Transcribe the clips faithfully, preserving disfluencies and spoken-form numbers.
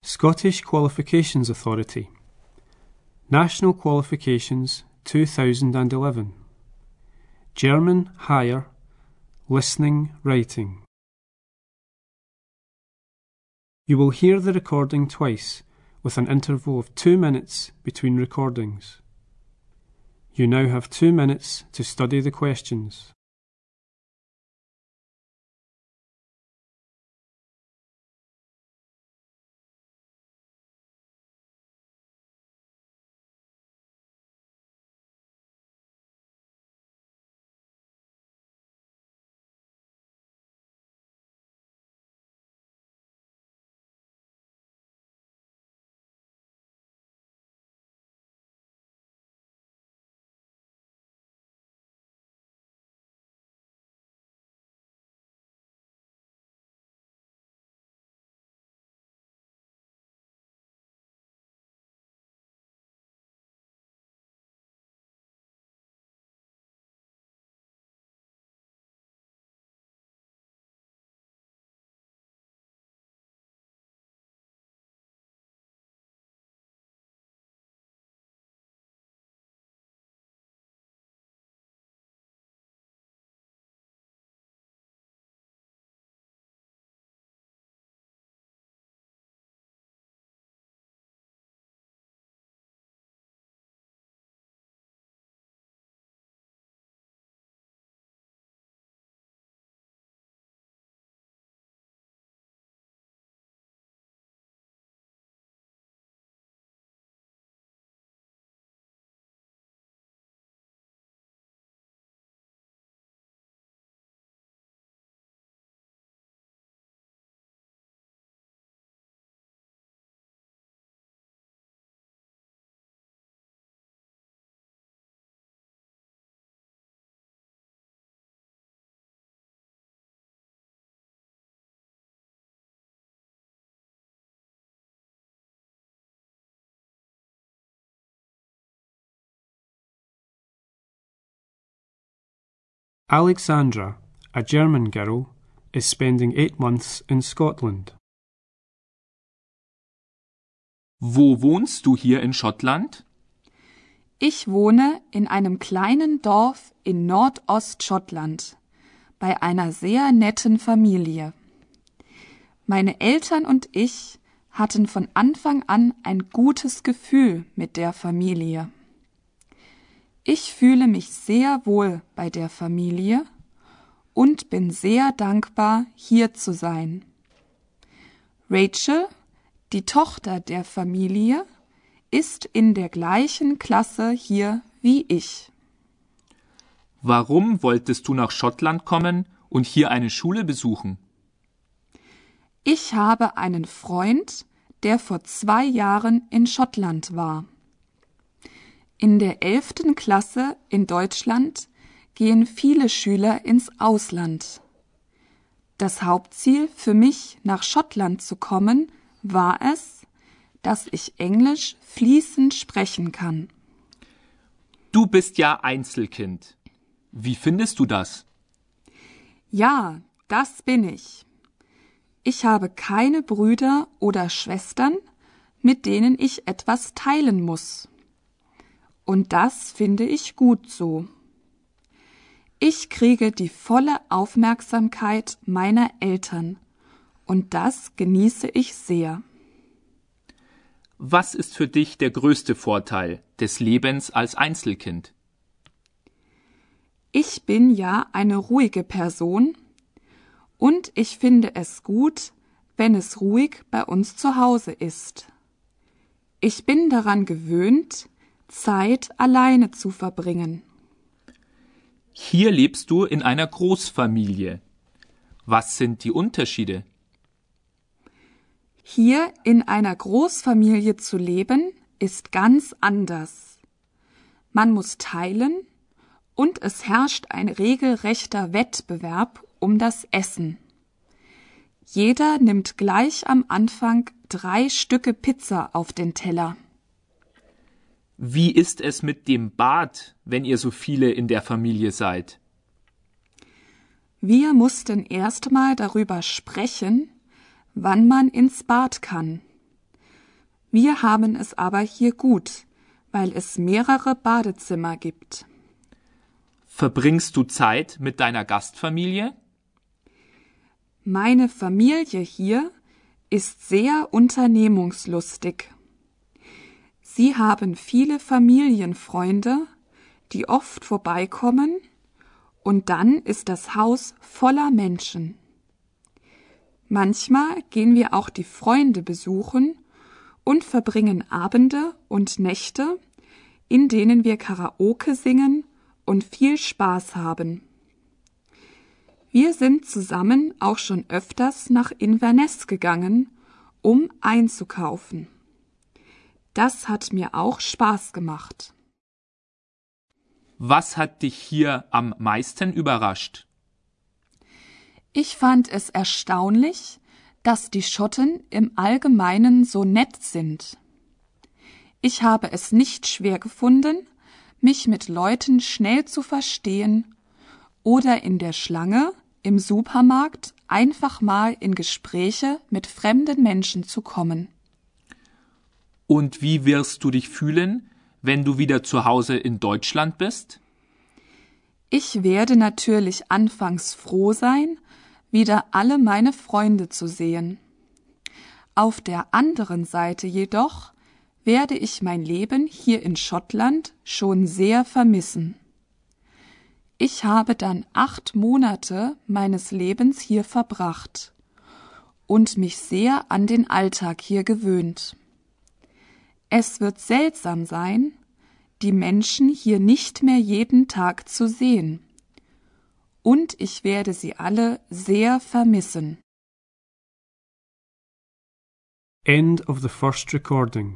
Scottish Qualifications Authority. National Qualifications two thousand eleven. German Higher. Listening, Writing. You will hear the recording twice, with an interval of two minutes between recordings. You now have two minutes to study the questions. Alexandra, a German girl, is spending eight months in Scotland. Wo wohnst du hier in Schottland? Ich wohne in einem kleinen Dorf in Nordostschottland bei einer sehr netten Familie. Meine Eltern und ich hatten von Anfang an ein gutes Gefühl mit der Familie. Ich fühle mich sehr wohl bei der Familie und bin sehr dankbar, hier zu sein. Rachel, die Tochter der Familie, ist in der gleichen Klasse hier wie ich. Warum wolltest du nach Schottland kommen und hier eine Schule besuchen? Ich habe einen Freund, der vor zwei Jahren in Schottland war. In der elften Klasse in Deutschland gehen viele Schüler ins Ausland. Das Hauptziel für mich, nach Schottland zu kommen, war es, dass ich Englisch fließend sprechen kann. Du bist ja Einzelkind. Wie findest du das? Ja, das bin ich. Ich habe keine Brüder oder Schwestern, mit denen ich etwas teilen muss. Und das finde ich gut so. Ich kriege die volle Aufmerksamkeit meiner Eltern und das genieße ich sehr. Was ist für dich der größte Vorteil des Lebens als Einzelkind? Ich bin ja eine ruhige Person und ich finde es gut, wenn es ruhig bei uns zu Hause ist. Ich bin daran gewöhnt, Zeit alleine zu verbringen. Hier lebst du in einer Großfamilie. Was sind die Unterschiede? Hier in einer Großfamilie zu leben, ist ganz anders. Man muss teilen und es herrscht ein regelrechter Wettbewerb um das Essen. Jeder nimmt gleich am Anfang drei Stücke Pizza auf den Teller. Wie ist es mit dem Bad, wenn ihr so viele in der Familie seid? Wir mussten erst mal darüber sprechen, wann man ins Bad kann. Wir haben es aber hier gut, weil es mehrere Badezimmer gibt. Verbringst du Zeit mit deiner Gastfamilie? Meine Familie hier ist sehr unternehmungslustig. Sie haben viele Familienfreunde, die oft vorbeikommen, und dann ist das Haus voller Menschen. Manchmal gehen wir auch die Freunde besuchen und verbringen Abende und Nächte, in denen wir Karaoke singen und viel Spaß haben. Wir sind zusammen auch schon öfters nach Inverness gegangen, um einzukaufen. Das hat mir auch Spaß gemacht. Was hat dich hier am meisten überrascht? Ich fand es erstaunlich, dass die Schotten im Allgemeinen so nett sind. Ich habe es nicht schwer gefunden, mich mit Leuten schnell zu verstehen oder in der Schlange im Supermarkt einfach mal in Gespräche mit fremden Menschen zu kommen. Und wie wirst du dich fühlen, wenn du wieder zu Hause in Deutschland bist? Ich werde natürlich anfangs froh sein, wieder alle meine Freunde zu sehen. Auf der anderen Seite jedoch werde ich mein Leben hier in Schottland schon sehr vermissen. Ich habe dann acht Monate meines Lebens hier verbracht und mich sehr an den Alltag hier gewöhnt. Es wird seltsam sein, die Menschen hier nicht mehr jeden Tag zu sehen. Und ich werde sie alle sehr vermissen. End of the first recording.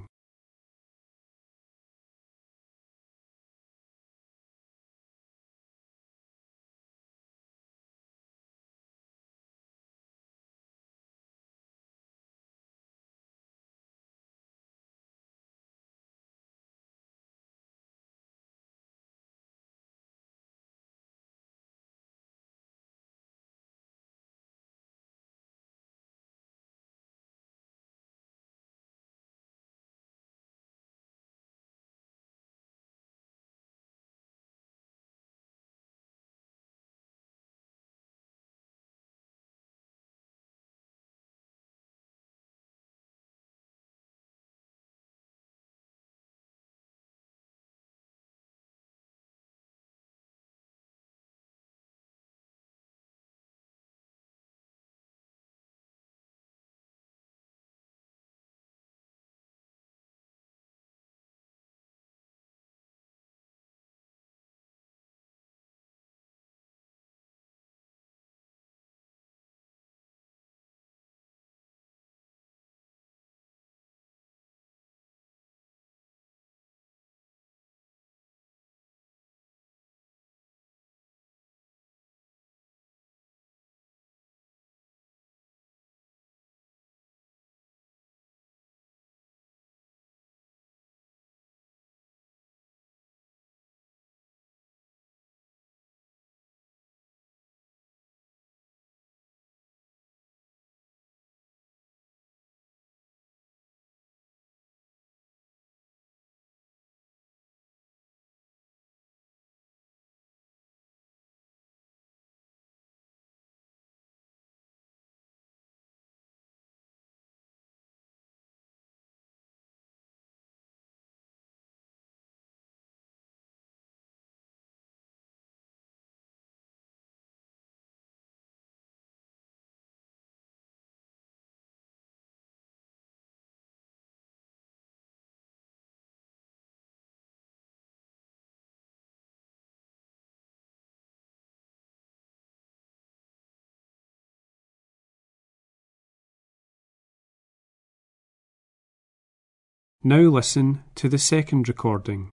Now listen to the second recording.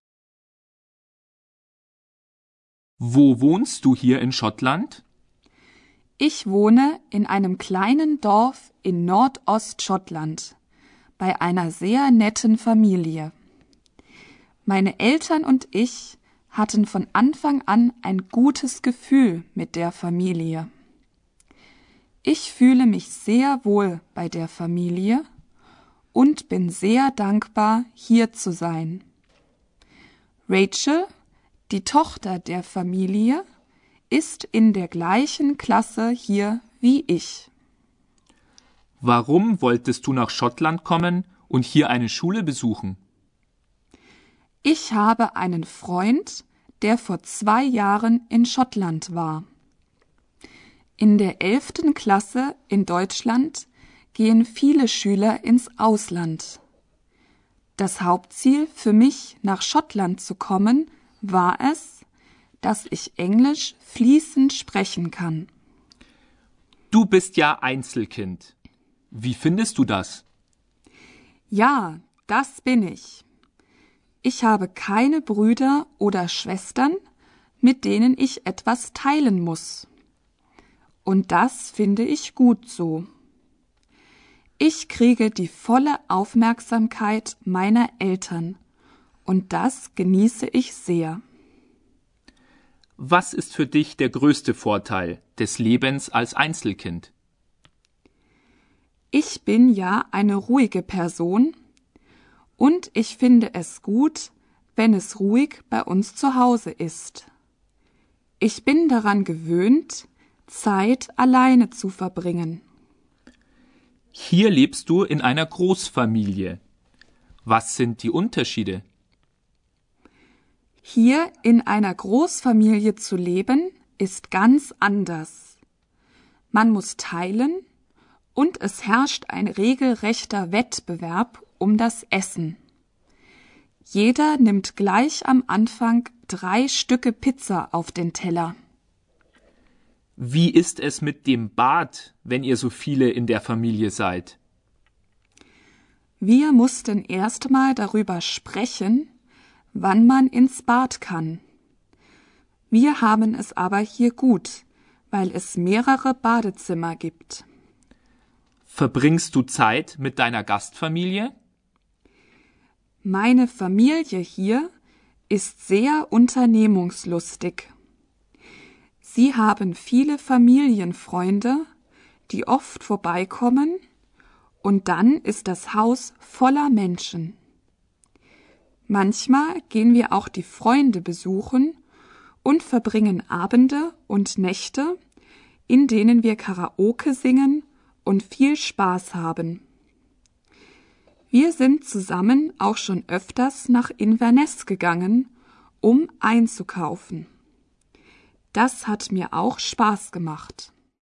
Wo wohnst du hier in Schottland? Ich wohne in einem kleinen Dorf in Nordostschottland bei einer sehr netten Familie. Meine Eltern und ich hatten von Anfang an ein gutes Gefühl mit der Familie. Ich fühle mich sehr wohl bei der Familie und bin sehr dankbar, hier zu sein. Rachel, die Tochter der Familie, ist in der gleichen Klasse hier wie ich. Warum wolltest du nach Schottland kommen und hier eine Schule besuchen? Ich habe einen Freund, der vor zwei Jahren in Schottland war. In der elften Klasse in Deutschland gehen viele Schüler ins Ausland. Das Hauptziel für mich, nach Schottland zu kommen, war es, dass ich Englisch fließend sprechen kann. Du bist ja Einzelkind. Wie findest du das? Ja, das bin ich. Ich habe keine Brüder oder Schwestern, mit denen ich etwas teilen muss. Und das finde ich gut so. Ich kriege die volle Aufmerksamkeit meiner Eltern und das genieße ich sehr. Was ist für dich der größte Vorteil des Lebens als Einzelkind? Ich bin ja eine ruhige Person und ich finde es gut, wenn es ruhig bei uns zu Hause ist. Ich bin daran gewöhnt, Zeit alleine zu verbringen. Hier lebst du in einer Großfamilie. Was sind die Unterschiede? Hier in einer Großfamilie zu leben, ist ganz anders. Man muss teilen und es herrscht ein regelrechter Wettbewerb um das Essen. Jeder nimmt gleich am Anfang drei Stücke Pizza auf den Teller. Wie ist es mit dem Bad, wenn ihr so viele in der Familie seid? Wir mussten erst mal darüber sprechen, wann man ins Bad kann. Wir haben es aber hier gut, weil es mehrere Badezimmer gibt. Verbringst du Zeit mit deiner Gastfamilie? Meine Familie hier ist sehr unternehmungslustig. Sie haben viele Familienfreunde, die oft vorbeikommen, und dann ist das Haus voller Menschen. Manchmal gehen wir auch die Freunde besuchen und verbringen Abende und Nächte, in denen wir Karaoke singen und viel Spaß haben. Wir sind zusammen auch schon öfters nach Inverness gegangen, um einzukaufen. Das hat mir auch Spaß gemacht.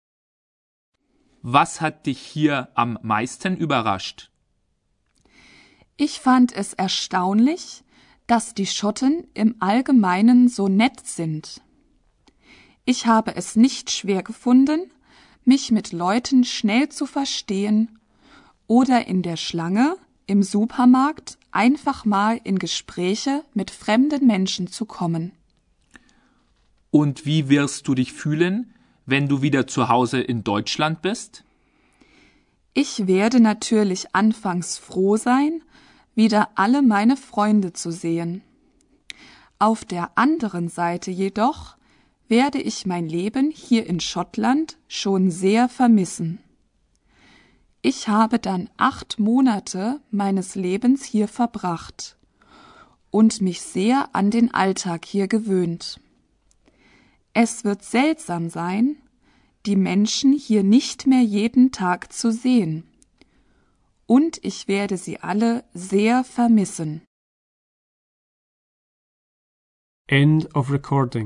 Was hat dich hier am meisten überrascht? Ich fand es erstaunlich, dass die Schotten im Allgemeinen so nett sind. Ich habe es nicht schwer gefunden, mich mit Leuten schnell zu verstehen oder in der Schlange im Supermarkt einfach mal in Gespräche mit fremden Menschen zu kommen. Und wie wirst du dich fühlen, wenn du wieder zu Hause in Deutschland bist? Ich werde natürlich anfangs froh sein, wieder alle meine Freunde zu sehen. Auf der anderen Seite jedoch werde ich mein Leben hier in Schottland schon sehr vermissen. Ich habe dann acht Monate meines Lebens hier verbracht und mich sehr an den Alltag hier gewöhnt. Es wird seltsam sein, die Menschen hier nicht mehr jeden Tag zu sehen. Und ich werde sie alle sehr vermissen. End of recording.